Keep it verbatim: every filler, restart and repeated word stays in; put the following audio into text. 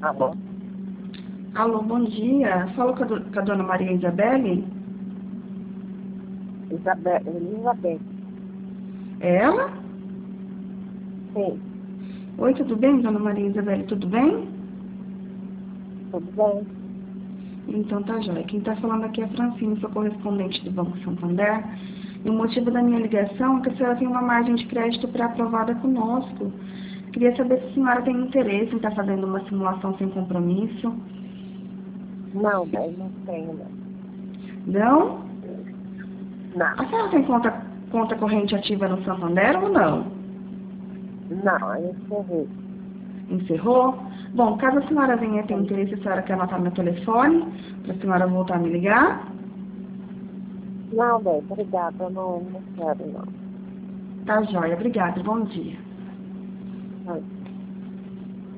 Alô? Alô, bom dia. Falo com a, do- com a dona Maria Isabelle. Isabel, Elizabeth. É ela? Sim, Oi, tudo bem, dona Maria Isabelle? Tudo bem? tudo bem? Então tá jóia. Quem tá falando aqui é a Francine, sou correspondente do Banco Santander. E o motivo da minha ligação é que a senhora tem uma margem de crédito pré-aprovada conosco. Queria saber se a senhora tem interesse em estar fazendo uma simulação sem compromisso. Não, bem, não tenho, não. Não? Não, A senhora tem conta, conta corrente ativa no Santander ou não? não, aí eu encerrei. Encerrou? Bom, caso a senhora venha ter Sim. interesse, a senhora quer anotar meu telefone, para a senhora voltar a me ligar? Não, bem, obrigada, eu não, não quero, não. Tá jóia, obrigada, bom dia. Não.